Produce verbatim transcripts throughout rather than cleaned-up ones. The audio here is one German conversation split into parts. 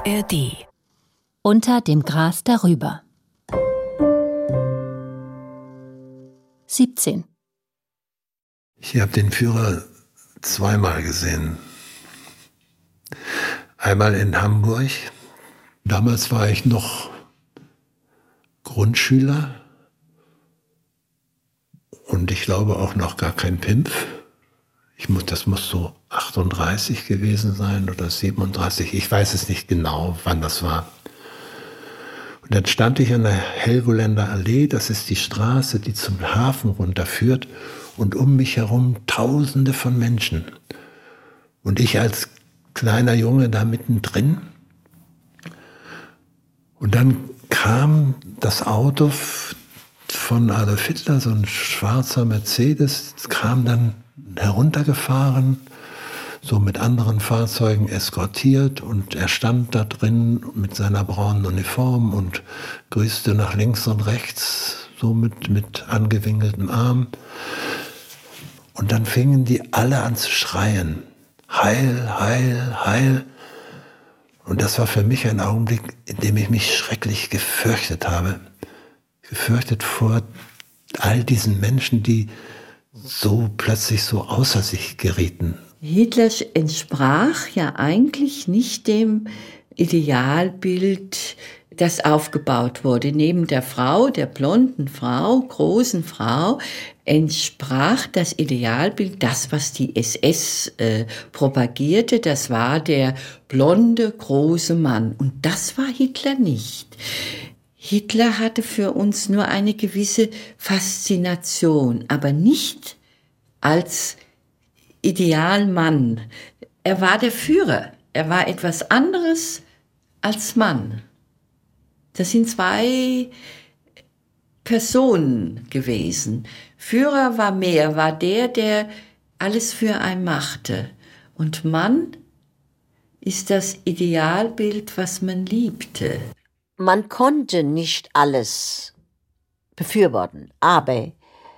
A R D. Unter dem Gras darüber. siebzehn. Ich habe den Führer zweimal gesehen. Einmal in Hamburg. Damals war ich noch Grundschüler und ich glaube auch noch gar kein Pimpf. Ich muss, das muss so achtunddreißig gewesen sein oder siebenunddreißig. Ich weiß es nicht genau, wann das war. Und dann stand ich an der Helgoländer Allee. Das ist die Straße, die zum Hafen runterführt. Und um mich herum Tausende von Menschen. Und ich als kleiner Junge da mittendrin. Und dann kam das Auto von Adolf Hitler, so ein schwarzer Mercedes, kam dann heruntergefahren, so mit anderen Fahrzeugen eskortiert, und er stand da drin mit seiner braunen Uniform und grüßte nach links und rechts, so mit, mit angewinkeltem Arm. Und dann fingen die alle an zu schreien. Heil, heil, heil. Und das war für mich ein Augenblick, in dem ich mich schrecklich gefürchtet habe. Gefürchtet vor all diesen Menschen, die so plötzlich so außer sich gerieten. Hitler entsprach ja eigentlich nicht dem Idealbild, das aufgebaut wurde. Neben der Frau, der blonden Frau, großen Frau, entsprach das Idealbild, das, was die S S äh, propagierte, das war der blonde, große Mann. Und das war Hitler nicht. Hitler hatte für uns nur eine gewisse Faszination, aber nicht als Idealmann. Er war der Führer. Er war etwas anderes als Mann. Das sind zwei Personen gewesen. Führer war mehr, war der, der alles für einen machte. Und Mann ist das Idealbild, was man liebte. Man konnte nicht alles befürworten, aber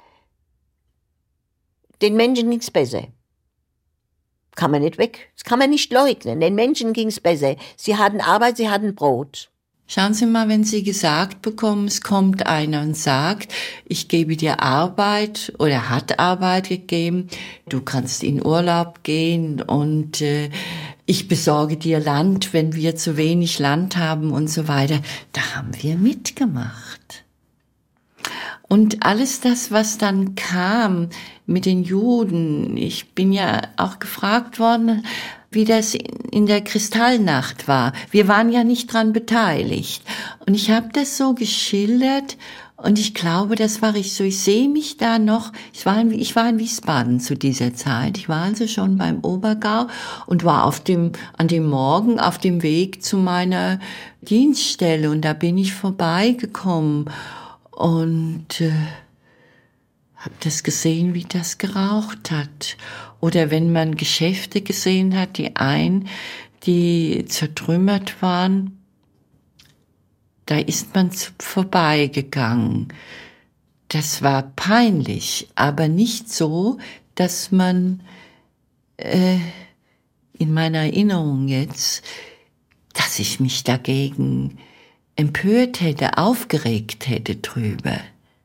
den Menschen ging's besser. Kann man nicht weg. Das kann man nicht leugnen. Den Menschen ging's besser. Sie hatten Arbeit, sie hatten Brot. Schauen Sie mal, wenn Sie gesagt bekommen, es kommt einer und sagt, ich gebe dir Arbeit oder hat Arbeit gegeben, du kannst in Urlaub gehen und äh, ich besorge dir Land, wenn wir zu wenig Land haben und so weiter. Da haben wir mitgemacht. Und alles das, was dann kam mit den Juden, ich bin ja auch gefragt worden, wie das in der Kristallnacht war. Wir waren ja nicht dran beteiligt. Und ich habe das so geschildert und ich glaube, das war ich so. Ich sehe mich da noch, ich war, in, ich war in Wiesbaden zu dieser Zeit. Ich war also schon beim Obergau und war auf dem, an dem Morgen auf dem Weg zu meiner Dienststelle. Und da bin ich vorbeigekommen und äh, habe das gesehen, wie das geraucht hat. Oder wenn man Geschäfte gesehen hat, die ein, die zertrümmert waren, da ist man vorbeigegangen. Das war peinlich, aber nicht so, dass man äh, in meiner Erinnerung jetzt, dass ich mich dagegen empört hätte, aufgeregt hätte drüber.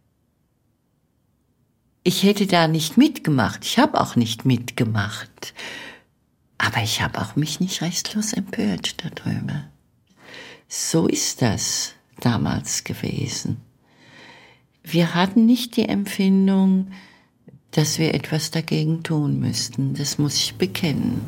Ich hätte da nicht mitgemacht. Ich habe auch nicht mitgemacht. Aber ich habe auch mich nicht restlos empört darüber. So ist das damals gewesen. Wir hatten nicht die Empfindung, dass wir etwas dagegen tun müssten. Das muss ich bekennen.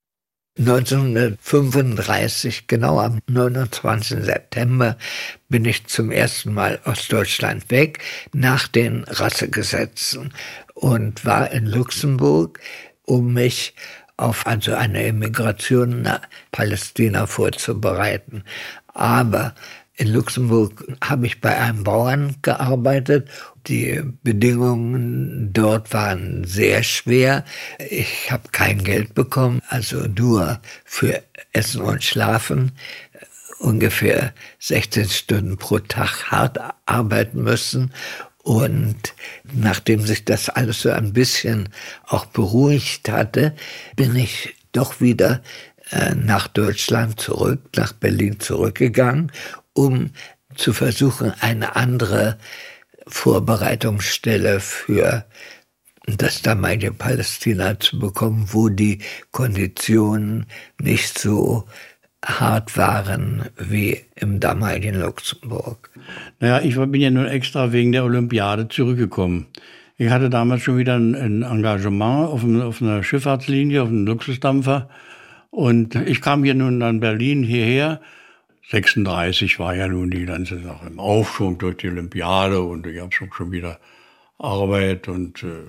neunzehnhundertfünfunddreißig, genau am neunundzwanzigsten September, bin ich zum ersten Mal aus Deutschland weg, nach den Rassegesetzen, und war in Luxemburg, um mich auf also eine Emigration nach Palästina vorzubereiten. Aber in Luxemburg habe ich bei einem Bauern gearbeitet. Die Bedingungen dort waren sehr schwer. Ich habe kein Geld bekommen, also nur für Essen und Schlafen. Ungefähr sechzehn Stunden pro Tag hart arbeiten müssen. Und nachdem sich das alles so ein bisschen auch beruhigt hatte, bin ich doch wieder äh, nach Deutschland zurück, nach Berlin zurückgegangen, um zu versuchen, eine andere Vorbereitungsstelle für das damalige Palästina zu bekommen, wo die Konditionen nicht so hart waren wie im damaligen Luxemburg. Naja, ich bin ja nun extra wegen der Olympiade zurückgekommen. Ich hatte damals schon wieder ein, ein Engagement auf, ein, auf einer Schifffahrtslinie, auf einem Luxusdampfer. Und ich kam hier nun an Berlin hierher. sechsunddreißig war ja nun die ganze Sache im Aufschwung durch die Olympiade und ich habe schon, schon wieder Arbeit und äh,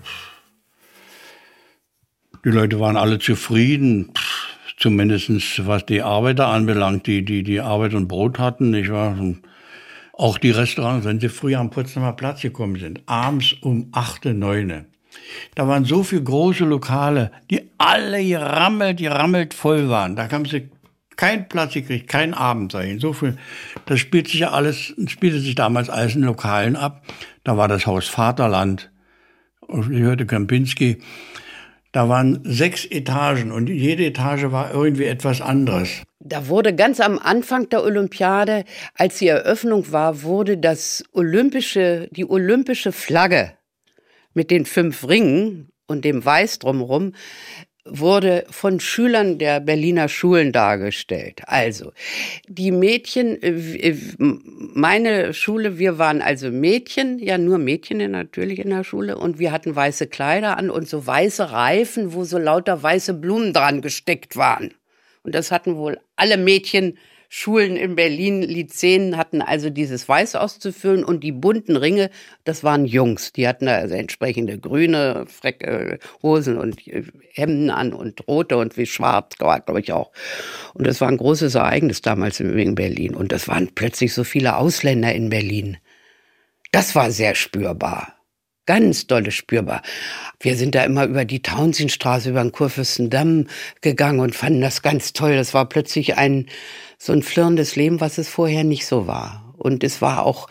die Leute waren alle zufrieden, pff, zumindest was die Arbeiter anbelangt, die, die, die Arbeit und Brot hatten. Ich war auch die Restaurants, wenn sie früher am Potsdamer Platz gekommen sind, abends um acht, neun. Da waren so viele große Lokale, die alle gerammelt, gerammelt voll waren. Da haben sie keinen Platz gekriegt, keinen Abendzeichen. So viel. Das spielt sich ja alles, spielte sich damals alles in Lokalen ab. Da war das Haus Vaterland. Ich hörte Kempinski. Da waren sechs Etagen und jede Etage war irgendwie etwas anderes. Da wurde ganz am Anfang der Olympiade, als die Eröffnung war, wurde das olympische, die olympische Flagge mit den fünf Ringen und dem Weiß drumherum wurde von Schülern der Berliner Schulen dargestellt. Also, die Mädchen, meine Schule, wir waren also Mädchen, ja nur Mädchen natürlich in der Schule und wir hatten weiße Kleider an und so weiße Reifen, wo so lauter weiße Blumen dran gesteckt waren. Und das hatten wohl alle Mädchen Schulen in Berlin, Lyzeen hatten also dieses Weiß auszufüllen und die bunten Ringe, das waren Jungs. Die hatten da also entsprechende grüne Freck, äh, Hosen und äh, Hemden an und rote und wie schwarz, glaube ich auch. Und das war ein großes Ereignis damals in Berlin. Und das waren plötzlich so viele Ausländer in Berlin. Das war sehr spürbar. Ganz dolle spürbar. Wir sind da immer über die Tauentzienstraße, über den Kurfürstendamm gegangen und fanden das ganz toll. Das war plötzlich ein so ein flirrendes Leben, was es vorher nicht so war. Und es war auch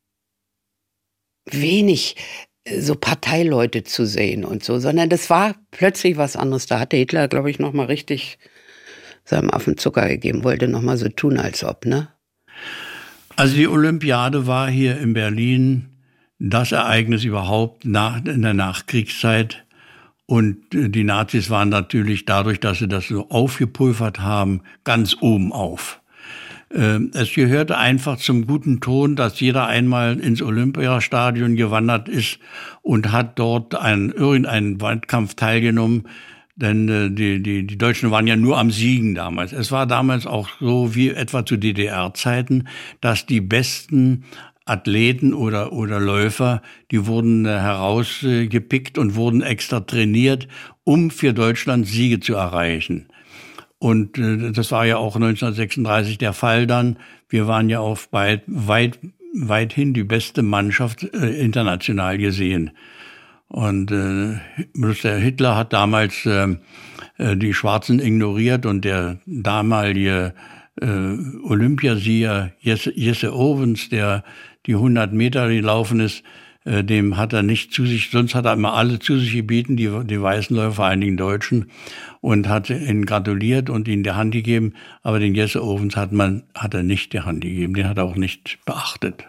wenig so Parteileute zu sehen und so, sondern das war plötzlich was anderes. Da hatte Hitler, glaube ich, noch mal richtig seinem Affen Zucker gegeben, wollte noch mal so tun, als ob, ne? Also die Olympiade war hier in Berlin das Ereignis überhaupt nach, in der Nachkriegszeit. Und die Nazis waren natürlich dadurch, dass sie das so aufgepulvert haben, ganz oben auf. Es gehörte einfach zum guten Ton, dass jeder einmal ins Olympiastadion gewandert ist und hat dort an irgendeinem Wettkampf teilgenommen. Denn die, die, die Deutschen waren ja nur am Siegen damals. Es war damals auch so wie etwa zu D D R-Zeiten, dass die besten Athleten oder, oder Läufer, die wurden äh, herausgepickt und wurden extra trainiert, um für Deutschland Siege zu erreichen. Und äh, das war ja auch neunzehnhundertsechsunddreißig der Fall dann. Wir waren ja auf weit, weit, weithin die beste Mannschaft äh, international gesehen. Und äh, der Hitler hat damals äh, die Schwarzen ignoriert und der damalige äh, Olympiasieger Jesse, Jesse Owens, der die hundert Meter gelaufen ist, äh, dem hat er nicht zu sich, sonst hat er immer alle zu sich gebeten, die, die weißen Läufer, vor allen Dingen Deutschen, und hat ihn gratuliert und ihm die Hand gegeben, aber den Jesse Owens hat man, hat er nicht die Hand gegeben, den hat er auch nicht beachtet.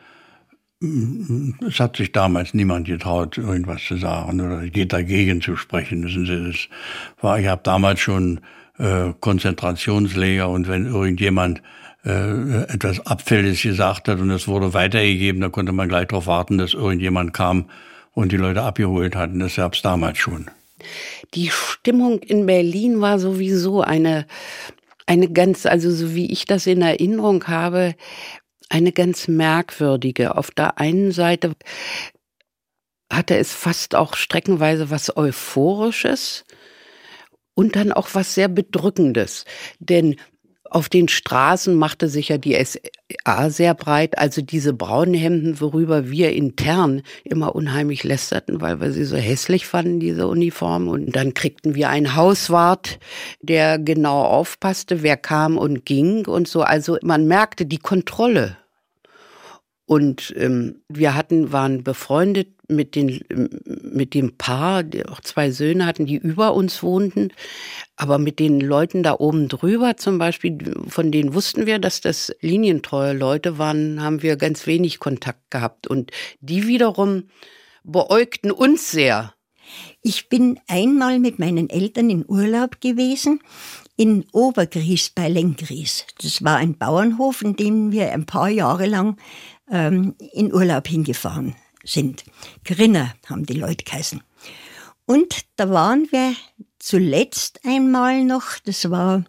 Es hat sich damals niemand getraut, irgendwas zu sagen oder geht dagegen zu sprechen. Wissen Sie, das war, ich habe damals schon äh, Konzentrationslager und wenn irgendjemand äh, etwas Abfälliges gesagt hat und es wurde weitergegeben, da konnte man gleich darauf warten, dass irgendjemand kam und die Leute abgeholt hatten. Das gab es damals schon. Die Stimmung in Berlin war sowieso eine, eine ganz, also so wie ich das in Erinnerung habe, eine ganz merkwürdige. Auf der einen Seite hatte es fast auch streckenweise was Euphorisches und dann auch was sehr Bedrückendes. Denn auf den Straßen machte sich ja die S A sehr breit, also diese braunen Hemden, worüber wir intern immer unheimlich lästerten, weil wir sie so hässlich fanden, diese Uniformen. Und dann kriegten wir einen Hauswart, der genau aufpasste, wer kam und ging und so. Also man merkte die Kontrolle. Und ähm, wir hatten, waren befreundet mit, den, mit dem Paar, die auch zwei Söhne hatten, die über uns wohnten. Aber mit den Leuten da oben drüber zum Beispiel, von denen wussten wir, dass das linientreue Leute waren, haben wir ganz wenig Kontakt gehabt. Und die wiederum beäugten uns sehr. Ich bin einmal mit meinen Eltern in Urlaub gewesen, in Obergries bei Lenggries. Das war ein Bauernhof, in dem wir ein paar Jahre lang ähm, in Urlaub hingefahren sind. Grinner haben die Leute geheißen. Und da waren wir zuletzt einmal noch, das war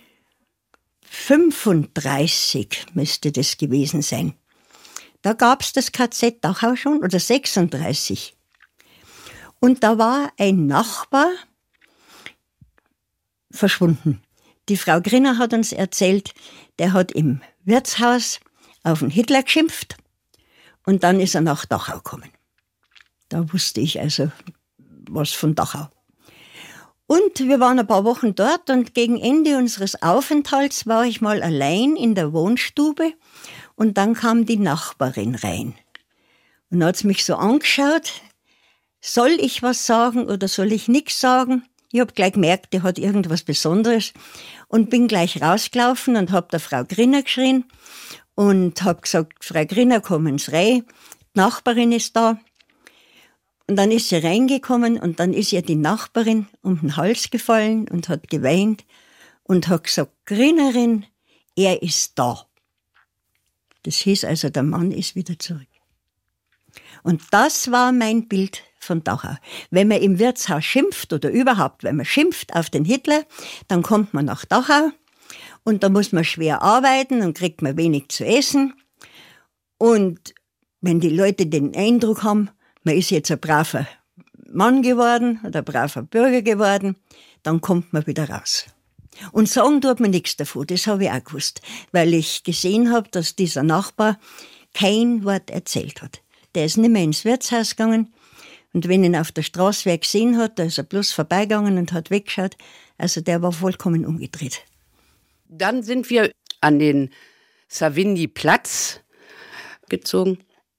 fünfunddreißig müsste das gewesen sein. Da gab's das K Z Dachau schon, oder sechsunddreißig. Und da war ein Nachbar verschwunden. Die Frau Grinner hat uns erzählt, der hat im Wirtshaus auf den Hitler geschimpft und dann ist er nach Dachau gekommen. Da wusste ich also was von Dachau. Und wir waren ein paar Wochen dort und gegen Ende unseres Aufenthalts war ich mal allein in der Wohnstube und dann kam die Nachbarin rein. Und hat mich so angeschaut, soll ich was sagen oder soll ich nichts sagen? Ich hab gleich gemerkt, die hat irgendwas Besonderes und bin gleich rausgelaufen und hab der Frau Grinner geschrien und hab gesagt, Frau Grinner, kommen Sie rein, die Nachbarin ist da. Und dann ist sie reingekommen und dann ist ihr die Nachbarin um den Hals gefallen und hat geweint und hat gesagt, Grinnerin, er ist da. Das hieß also, der Mann ist wieder zurück. Und das war mein Bild von Dachau. Wenn man im Wirtshaus schimpft oder überhaupt, wenn man schimpft auf den Hitler, dann kommt man nach Dachau und da muss man schwer arbeiten und kriegt man wenig zu essen. Und wenn die Leute den Eindruck haben, man ist jetzt ein braver Mann geworden oder ein braver Bürger geworden, dann kommt man wieder raus. Und sagen tut man nichts davon, das habe ich auch gewusst, weil ich gesehen habe, dass dieser Nachbar kein Wort erzählt hat. Der ist nicht mehr ins Wirtshaus gegangen und wenn ihn auf der Straße wer gesehen hat, da ist er bloß vorbeigegangen und hat weggeschaut. Also der war vollkommen umgedreht. Dann sind wir an den Savigny-Platz gezogen.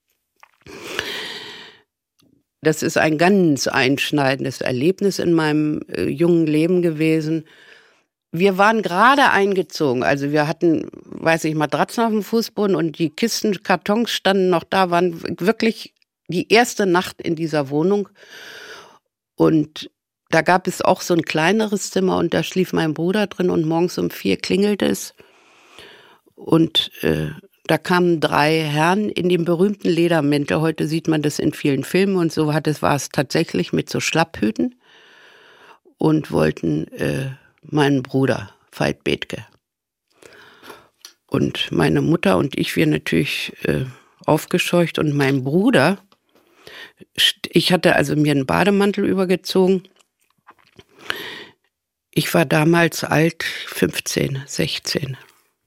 Das ist ein ganz einschneidendes Erlebnis in meinem äh, jungen Leben gewesen. Wir waren gerade eingezogen, also wir hatten, weiß ich, Matratzen auf dem Fußboden und die Kisten, Kartons standen noch da, waren wirklich die erste Nacht in dieser Wohnung. Und da gab es auch so ein kleineres Zimmer und da schlief mein Bruder drin und morgens um vier klingelte es. Und äh, da kamen drei Herren in dem berühmten Ledermäntel. Heute sieht man das in vielen Filmen und so hat es, war es tatsächlich mit so Schlapphüten und wollten äh, meinen Bruder, Veit Bethke. Und meine Mutter und ich, wir natürlich äh, aufgescheucht und mein Bruder, ich hatte also mir einen Bademantel übergezogen. Ich war damals alt, fünfzehn, sechzehn.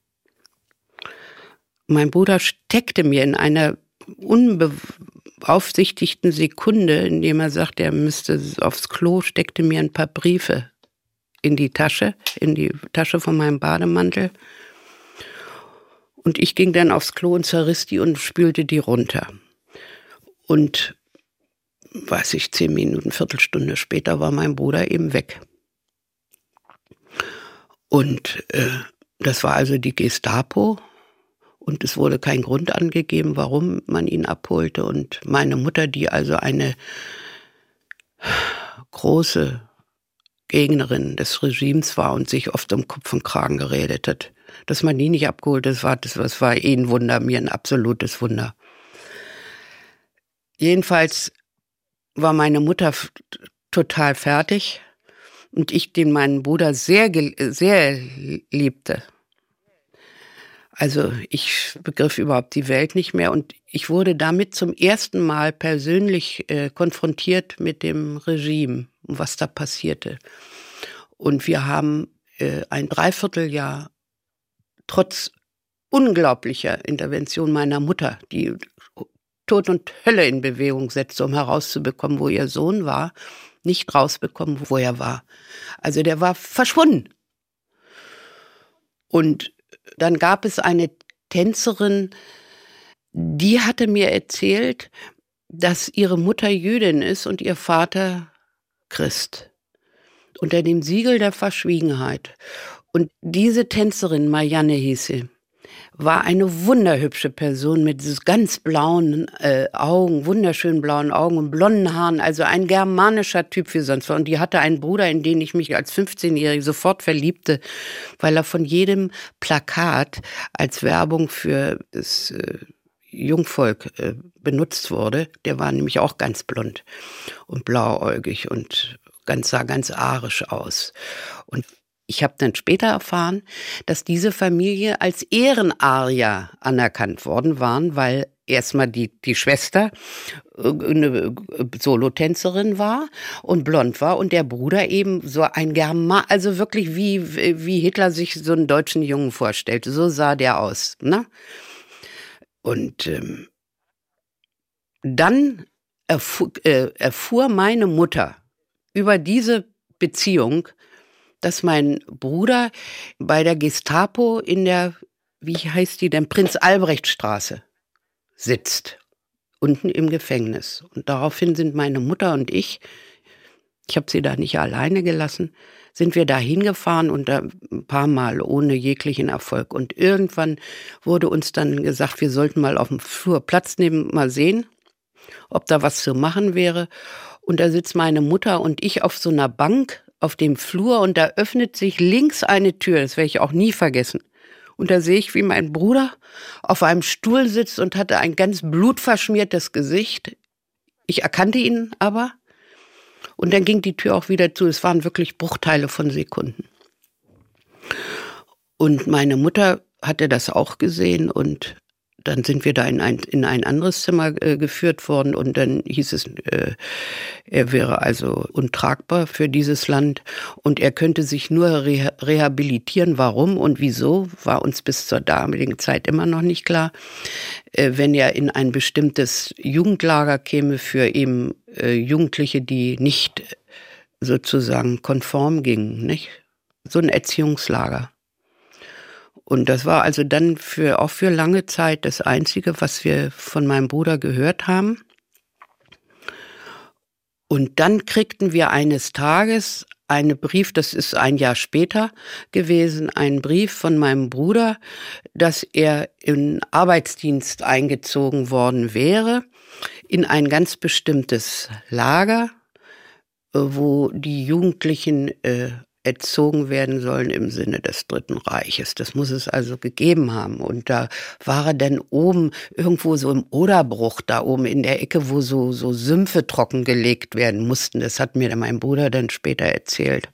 Mein Bruder steckte mir in einer unbeaufsichtigten Sekunde, indem er sagte, er müsste aufs Klo, steckte mir ein paar Briefe in die Tasche, in die Tasche von meinem Bademantel. Und ich ging dann aufs Klo und zerriss die und spülte die runter. Und, weiß ich, zehn Minuten, Viertelstunde später war mein Bruder eben weg. Und äh, das war also die Gestapo. Und es wurde kein Grund angegeben, warum man ihn abholte. Und meine Mutter, die also eine große Gegnerin des Regimes war und sich oft um Kopf und Kragen geredet hat, dass man die nicht abgeholt hat, das war, das, das war eh ein Wunder, mir ein absolutes Wunder. Jedenfalls war meine Mutter f- total fertig und ich, den meinen Bruder sehr, sehr liebte. Also ich begriff überhaupt die Welt nicht mehr und ich wurde damit zum ersten Mal persönlich äh, konfrontiert mit dem Regime und was da passierte. Und wir haben äh, ein Dreivierteljahr trotz unglaublicher Intervention meiner Mutter, die Tod und Hölle in Bewegung setzte, um herauszubekommen, wo ihr Sohn war, nicht rausbekommen, wo er war. Also der war verschwunden. Und dann gab es eine Tänzerin, die hatte mir erzählt, dass ihre Mutter Jüdin ist und ihr Vater Christ. Unter dem Siegel der Verschwiegenheit. Und diese Tänzerin, Marianne hieß sie, war eine wunderhübsche Person mit ganz blauen äh, Augen, wunderschönen blauen Augen und blonden Haaren, also ein germanischer Typ wie sonst was. Und die hatte einen Bruder, in den ich mich als fünfzehnjährige sofort verliebte, weil er von jedem Plakat als Werbung für das äh, Jungvolk äh, benutzt wurde. Der war nämlich auch ganz blond und blauäugig und ganz, sah ganz arisch aus. Und ich habe dann später erfahren, dass diese Familie als Ehrenarier anerkannt worden waren, weil erstmal die, die Schwester eine Solotänzerin war und blond war und der Bruder eben so ein German, also wirklich wie, wie Hitler sich so einen deutschen Jungen vorstellte. So sah der aus, ne? Und ähm, dann erfuhr, äh, erfuhr meine Mutter über diese Beziehung, dass mein Bruder bei der Gestapo in der, wie heißt die denn, Prinz-Albrecht-Straße sitzt, unten im Gefängnis. Und daraufhin sind meine Mutter und ich, ich habe sie da nicht alleine gelassen, sind wir da hingefahren und da ein paar Mal ohne jeglichen Erfolg. Und irgendwann wurde uns dann gesagt, wir sollten mal auf dem Flur Platz nehmen, mal sehen, ob da was zu machen wäre. Und da sitzt meine Mutter und ich auf so einer Bank auf dem Flur und da öffnet sich links eine Tür, das werde ich auch nie vergessen. Und da sehe ich, wie mein Bruder auf einem Stuhl sitzt und hatte ein ganz blutverschmiertes Gesicht. Ich erkannte ihn aber. Und dann ging die Tür auch wieder zu. Es waren wirklich Bruchteile von Sekunden. Und meine Mutter hatte das auch gesehen und dann sind wir da in ein, in ein anderes Zimmer äh, geführt worden und dann hieß es, äh, er wäre also untragbar für dieses Land und er könnte sich nur reha- rehabilitieren. Warum und wieso, war uns bis zur damaligen Zeit immer noch nicht klar. Äh, wenn er in ein bestimmtes Jugendlager käme für eben äh, Jugendliche, die nicht sozusagen konform gingen, nicht? So ein Erziehungslager. Und das war also dann für, auch für lange Zeit das Einzige, was wir von meinem Bruder gehört haben. Und dann kriegten wir eines Tages einen Brief, das ist ein Jahr später gewesen, einen Brief von meinem Bruder, dass er in Arbeitsdienst eingezogen worden wäre, in ein ganz bestimmtes Lager, wo die Jugendlichen äh, erzogen werden sollen im Sinne des Dritten Reiches. Das muss es also gegeben haben. Und da war er dann oben irgendwo so im Oderbruch, da oben in der Ecke, wo so, so Sümpfe trockengelegt werden mussten. Das hat mir mein Bruder dann später erzählt.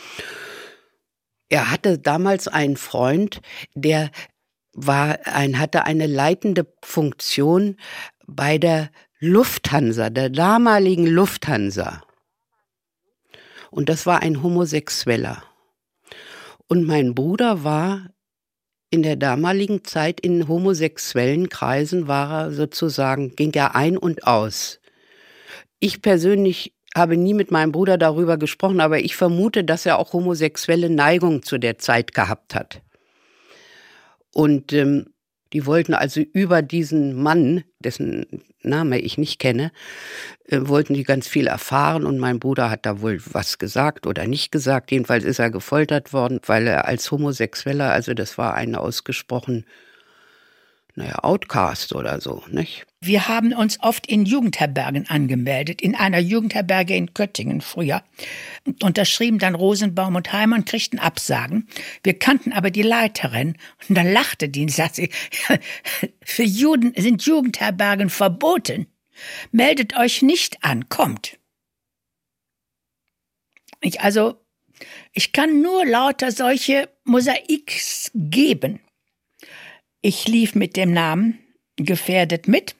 Er hatte damals einen Freund, der war ein, hatte eine leitende Funktion bei der Lufthansa, der damaligen Lufthansa. Und das war ein Homosexueller. Und mein Bruder war in der damaligen Zeit in homosexuellen Kreisen, war er sozusagen, ging er ein und aus. Ich persönlich habe nie mit meinem Bruder darüber gesprochen, aber ich vermute, dass er auch homosexuelle Neigungen zu der Zeit gehabt hat. Und ähm, die wollten also über diesen Mann, dessen Name ich nicht kenne, äh, wollten die ganz viel erfahren und mein Bruder hat da wohl was gesagt oder nicht gesagt. Jedenfalls ist er gefoltert worden, weil er als Homosexueller, also das war ein ausgesprochen, naja, Outcast oder so, nicht? Wir haben uns oft in Jugendherbergen angemeldet, in einer Jugendherberge in Köttingen früher. Und unterschrieben dann Rosenbaum und Heimann und kriegten Absagen. Wir kannten aber die Leiterin und dann lachte die und sagte, für Juden sind Jugendherbergen verboten. Meldet euch nicht an, kommt. Ich also, ich kann nur lauter solche Mosaiks geben. Ich lief mit dem Namen gefährdet mit.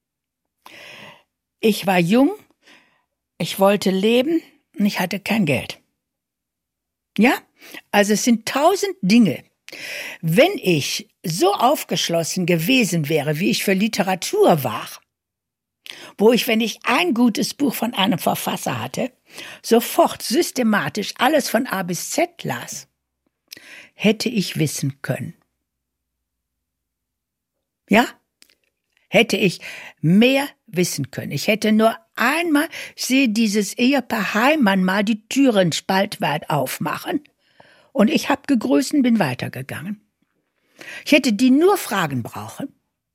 Ich war jung, ich wollte leben und ich hatte kein Geld. Ja, also es sind tausend Dinge. Wenn ich so aufgeschlossen gewesen wäre, wie ich für Literatur war, wo ich, wenn ich ein gutes Buch von einem Verfasser hatte, sofort systematisch alles von A bis Z las, hätte ich wissen können. Ja, Hätte ich mehr wissen können. Ich hätte nur einmal, ich sehe dieses Ehepaar Heimann mal die Türen spaltweit aufmachen. Und ich habe gegrüßt und bin weitergegangen. Ich hätte die nur fragen brauchen.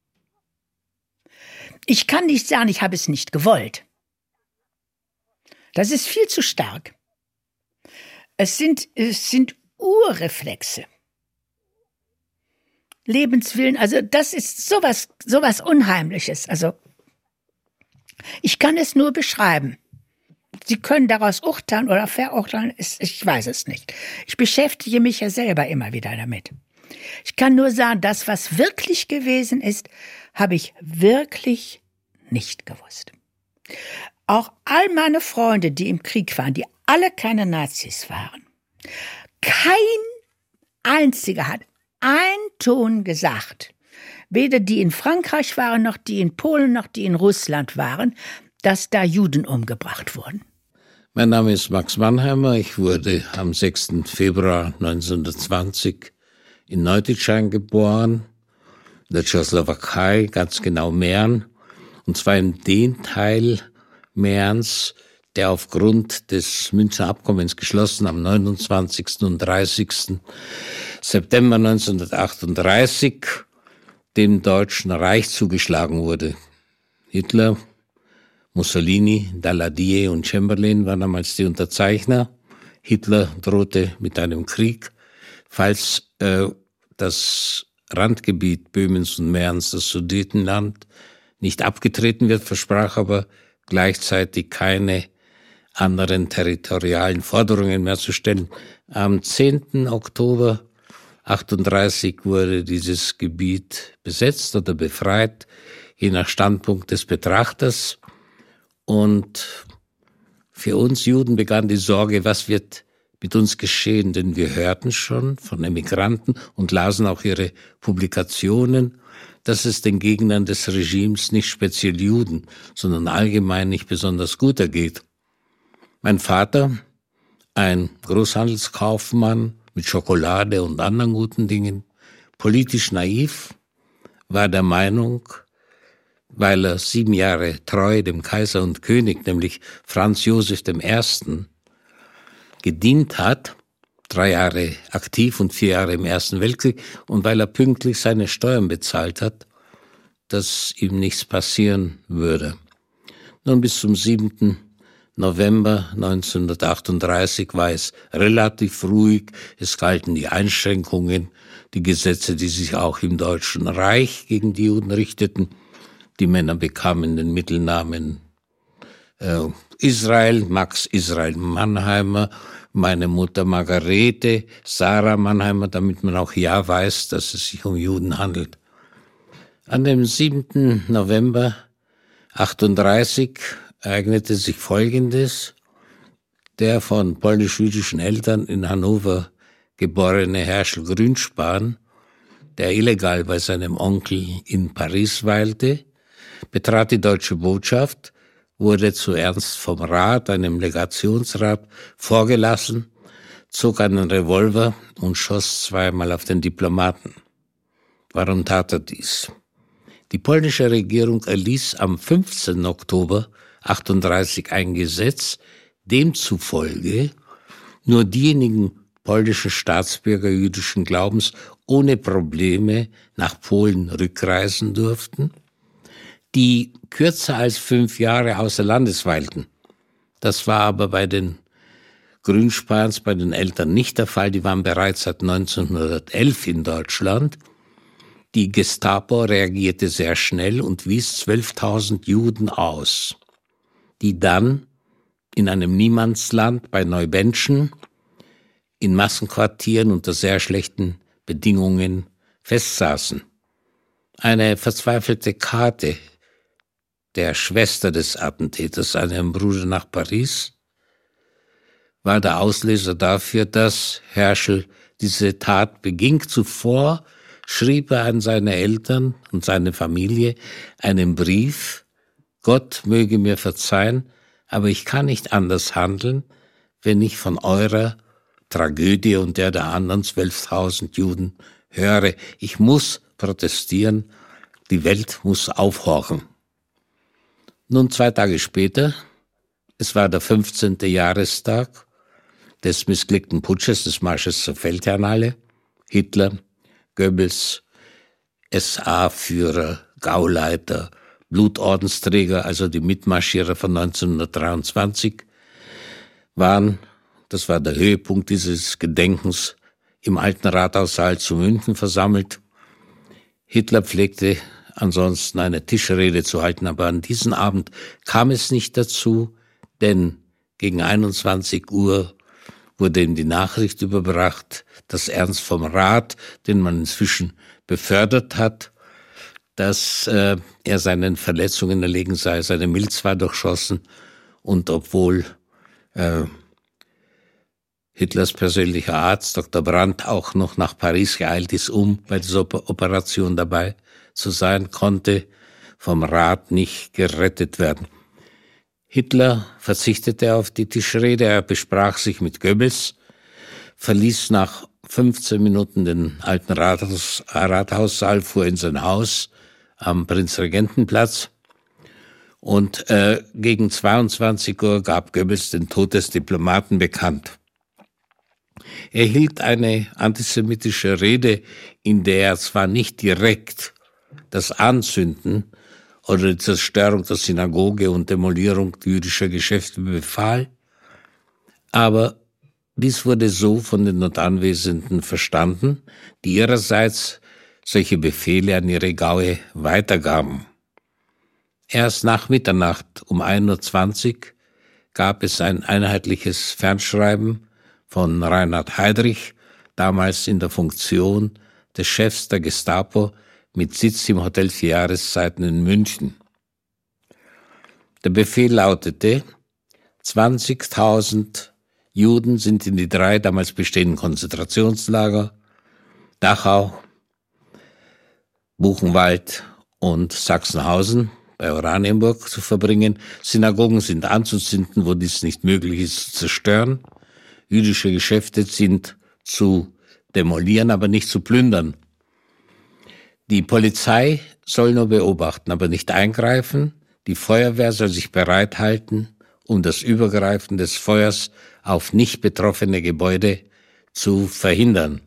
Ich kann nicht sagen, ich habe es nicht gewollt. Das ist viel zu stark. Es sind, es sind Urreflexe. Lebenswillen, also das ist sowas, sowas Unheimliches. Also ich kann es nur beschreiben. Sie können daraus urteilen oder verurteilen, ich weiß es nicht. Ich beschäftige mich ja selber immer wieder damit. Ich kann nur sagen, das, was wirklich gewesen ist, habe ich wirklich nicht gewusst. Auch all meine Freunde, die im Krieg waren, die alle keine Nazis waren, kein einziger hat ein Ton gesagt, weder die in Frankreich waren, noch die in Polen, noch die in Russland waren, dass da Juden umgebracht wurden. Mein Name ist Max Mannheimer. Ich wurde am sechsten Februar neunzehnhundertzwanzig in Neutitschein geboren, in der Tschechoslowakei, ganz genau Mähren, und zwar in den Teil Mährens, der aufgrund des Münchner Abkommens geschlossen am neunundzwanzigsten und dreißigsten September neunzehnhundertachtunddreißig dem Deutschen Reich zugeschlagen wurde. Hitler, Mussolini, Daladier und Chamberlain waren damals die Unterzeichner. Hitler drohte mit einem Krieg, falls äh, das Randgebiet Böhmens und Mährens, das Sudetenland, nicht abgetreten wird, versprach aber gleichzeitig keine anderen territorialen Forderungen mehr zu stellen. Am zehnten Oktober achtunddreißig wurde dieses Gebiet besetzt oder befreit, je nach Standpunkt des Betrachters. Und für uns Juden begann die Sorge, was wird mit uns geschehen? Denn wir hörten schon von Emigranten und lasen auch ihre Publikationen, dass es den Gegnern des Regimes nicht speziell Juden, sondern allgemein nicht besonders gut ergeht. Mein Vater, ein Großhandelskaufmann mit Schokolade und anderen guten Dingen, politisch naiv, war der Meinung, weil er sieben Jahre treu dem Kaiser und König, nämlich Franz Josef der Erste, gedient hat, drei Jahre aktiv und vier Jahre im Ersten Weltkrieg, und weil er pünktlich seine Steuern bezahlt hat, dass ihm nichts passieren würde. Nun, bis zum siebten November neunzehnhundertachtunddreißig war es relativ ruhig. Es galten die Einschränkungen, die Gesetze, die sich auch im Deutschen Reich gegen die Juden richteten. Die Männer bekamen den Mittelnamen äh, Israel, Max Israel Mannheimer, meine Mutter Margarete, Sarah Mannheimer, damit man auch ja weiß, dass es sich um Juden handelt. An dem siebten November achtunddreißig ereignete sich Folgendes. Der von polnisch-jüdischen Eltern in Hannover geborene Herschel Grünspan, der illegal bei seinem Onkel in Paris weilte, betrat die deutsche Botschaft, wurde zu Ernst vom Rat, einem Legationsrat, vorgelassen, zog einen Revolver und schoss zweimal auf den Diplomaten. Warum tat er dies? Die polnische Regierung erließ am fünfzehnten Oktober achtunddreißig ein Gesetz, demzufolge nur diejenigen polnischen Staatsbürger jüdischen Glaubens ohne Probleme nach Polen rückreisen durften, die kürzer als fünf Jahre außer Landes weilten. Das war aber bei den Grünspans, bei den Eltern nicht der Fall. Die waren bereits seit neunzehnhundertelf in Deutschland. Die Gestapo reagierte sehr schnell und wies zwölftausend Juden aus, die dann in einem Niemandsland bei Neubentschen in Massenquartieren unter sehr schlechten Bedingungen festsaßen. Eine verzweifelte Karte der Schwester des Attentäters, einem Bruder nach Paris, war der Auslöser dafür, dass Herschel diese Tat beging. Zuvor schrieb er an seine Eltern und seine Familie einen Brief: Gott möge mir verzeihen, aber ich kann nicht anders handeln, wenn ich von eurer Tragödie und der der anderen zwölftausend Juden höre. Ich muss protestieren, die Welt muss aufhorchen. Nun, zwei Tage später, es war der fünfzehnte Jahrestag des missglückten Putsches, des Marsches zur Feldherrnhalle. Hitler, Goebbels, S A-Führer, Gauleiter, Blutordensträger, also die Mitmarschierer von neunzehnhundertdreiundzwanzig, waren, das war der Höhepunkt dieses Gedenkens, im alten Rathaussaal zu München versammelt. Hitler pflegte ansonsten eine Tischrede zu halten, aber an diesem Abend kam es nicht dazu, denn gegen einundzwanzig Uhr wurde ihm die Nachricht überbracht, dass Ernst vom Rath, den man inzwischen befördert hat, dass äh, er seinen Verletzungen erlegen sei, seine Milz war durchschossen und obwohl äh, Hitlers persönlicher Arzt, Doktor Brandt, auch noch nach Paris geeilt ist, um bei dieser Operation dabei zu sein, konnte vom Rath nicht gerettet werden. Hitler verzichtete auf die Tischrede, er besprach sich mit Goebbels, verließ nach fünfzehn Minuten den alten Rathaus, Rathaussaal, fuhr in sein Haus am Prinzregentenplatz und äh, gegen zweiundzwanzig Uhr gab Goebbels den Tod des Diplomaten bekannt. Er hielt eine antisemitische Rede, in der er zwar nicht direkt das Anzünden oder die Zerstörung der Synagoge und Demolierung jüdischer Geschäfte befahl, aber dies wurde so von den dort Anwesenden verstanden, die ihrerseits solche Befehle an ihre Gaue weitergaben. Erst nach Mitternacht um ein Uhr zwanzig gab es ein einheitliches Fernschreiben von Reinhard Heydrich, damals in der Funktion des Chefs der Gestapo mit Sitz im Hotel Vier Jahreszeiten in München. Der Befehl lautete, zwanzigtausend Juden sind in die drei damals bestehenden Konzentrationslager, Dachau, Buchenwald und Sachsenhausen bei Oranienburg zu verbringen. Synagogen sind anzuzünden, wo dies nicht möglich ist, zu zerstören. Jüdische Geschäfte sind zu demolieren, aber nicht zu plündern. Die Polizei soll nur beobachten, aber nicht eingreifen. Die Feuerwehr soll sich bereithalten, um das Übergreifen des Feuers auf nicht betroffene Gebäude zu verhindern.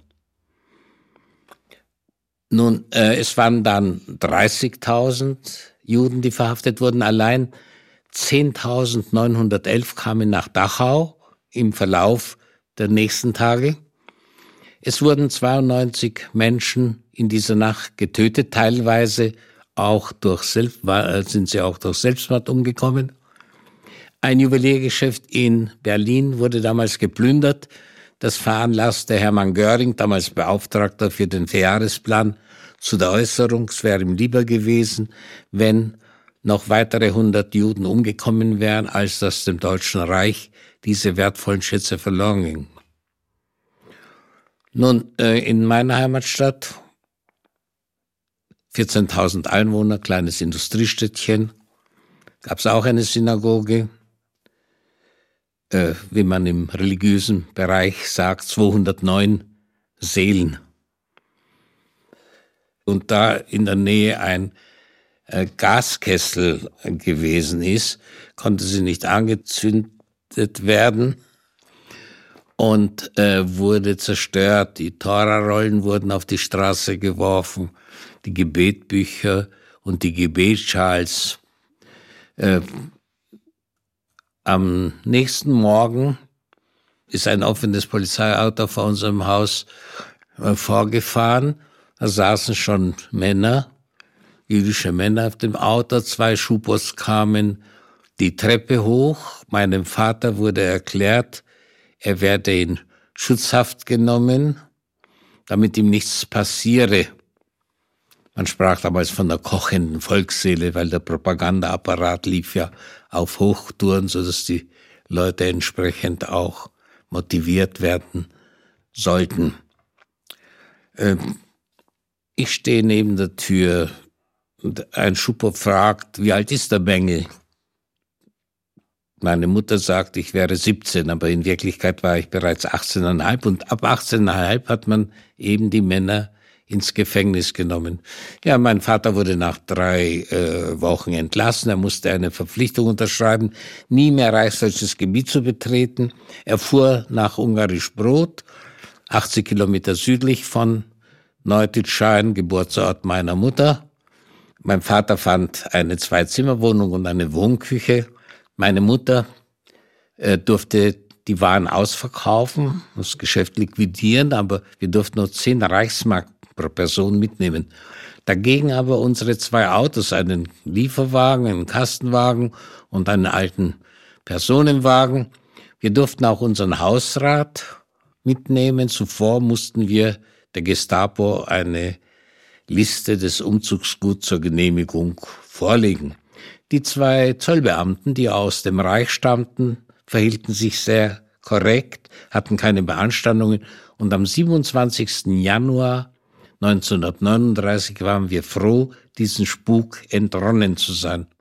Nun, äh, es waren dann dreißigtausend Juden, die verhaftet wurden. Allein zehntausendneunhundertelf kamen nach Dachau im Verlauf der nächsten Tage. Es wurden zweiundneunzig Menschen in dieser Nacht getötet, teilweise auch durch Selbst, sind sie auch durch Selbstmord umgekommen. Ein Juweliergeschäft in Berlin wurde damals geplündert. Das veranlasste Hermann Göring, damals Beauftragter für den Vierjahresplan, zu der Äußerung, es wäre ihm lieber gewesen, wenn noch weitere hundert Juden umgekommen wären, als dass dem Deutschen Reich diese wertvollen Schätze verloren gingen. Nun, äh, in meiner Heimatstadt, vierzehntausend Einwohner, kleines Industriestädtchen, gab es auch eine Synagoge, äh, wie man im religiösen Bereich sagt, zweihundertneun Seelen. Und da in der Nähe ein äh, Gaskessel gewesen ist, konnte sie nicht angezündet werden und äh, wurde zerstört. Die Torarollen wurden auf die Straße geworfen, die Gebetbücher und die Gebetschals. Äh, am nächsten Morgen ist ein offenes Polizeiauto vor unserem Haus äh, vorgefahren. Da saßen schon Männer, jüdische Männer auf dem Auto. Zwei Schupos kamen die Treppe hoch. Meinem Vater wurde erklärt, er werde in Schutzhaft genommen, damit ihm nichts passiere. Man sprach damals von der kochenden Volksseele, weil der Propagandaapparat lief ja auf Hochtouren, sodass die Leute entsprechend auch motiviert werden sollten. Ähm, Ich stehe neben der Tür und ein Schupo fragt, wie alt ist der Bengel? Meine Mutter sagt, ich wäre siebzehn, aber in Wirklichkeit war ich bereits achtzehn Komma fünf und ab achtzehn Komma fünf hat man eben die Männer ins Gefängnis genommen. Ja, mein Vater wurde nach drei äh, Wochen entlassen. Er musste eine Verpflichtung unterschreiben, nie mehr reichsdeutsches Gebiet zu betreten. Er fuhr nach Ungarisch-Brod, achtzig Kilometer südlich von Neutitschein, Geburtsort meiner Mutter. Mein Vater fand eine Zwei-Zimmer-Wohnung und eine Wohnküche. Meine Mutter äh, durfte die Waren ausverkaufen, das Geschäft liquidieren, aber wir durften nur zehn Reichsmark pro Person mitnehmen. Dagegen aber unsere zwei Autos, einen Lieferwagen, einen Kastenwagen und einen alten Personenwagen. Wir durften auch unseren Hausrat mitnehmen. Zuvor mussten wir der Gestapo eine Liste des Umzugsguts zur Genehmigung vorlegen. Die zwei Zollbeamten, die aus dem Reich stammten, verhielten sich sehr korrekt, hatten keine Beanstandungen und am siebenundzwanzigsten Januar neunzehnhundertneununddreißig waren wir froh, diesen Spuk entronnen zu sein.